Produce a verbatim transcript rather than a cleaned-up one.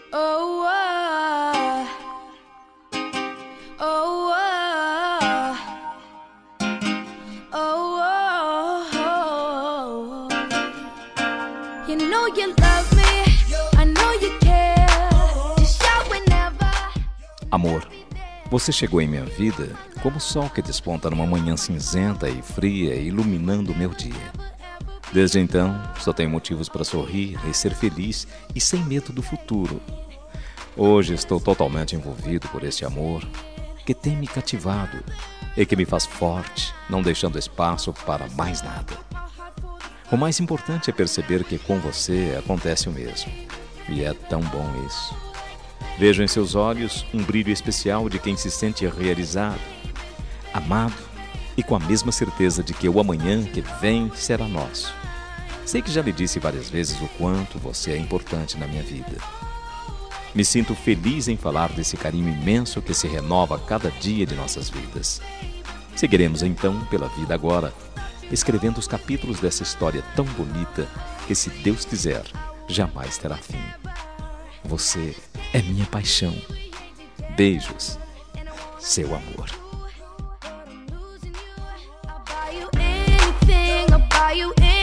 Oh, oh, oh, oh, oh, oh. You know you love me, I know you care. Just shout whenever. Amor, você chegou em minha vida como o sol que desponta numa manhã cinzenta e fria, iluminando o meu dia. Desde então, só tenho motivos para sorrir e ser feliz e sem medo do futuro. Hoje estou totalmente envolvido por este amor que tem me cativado e que me faz forte, não deixando espaço para mais nada. O mais importante é perceber que com você acontece o mesmo. E é tão bom isso. Vejo em seus olhos um brilho especial de quem se sente realizado, amado e com a mesma certeza de que o amanhã que vem será nosso. Sei que já lhe disse várias vezes o quanto você é importante na minha vida. Me sinto feliz em falar desse carinho imenso que se renova a cada dia de nossas vidas. Seguiremos então pela vida agora, escrevendo os capítulos dessa história tão bonita que, se Deus quiser, jamais terá fim. Você é minha paixão. Beijos, seu amor. I'll buy you anything, I'll buy you anything.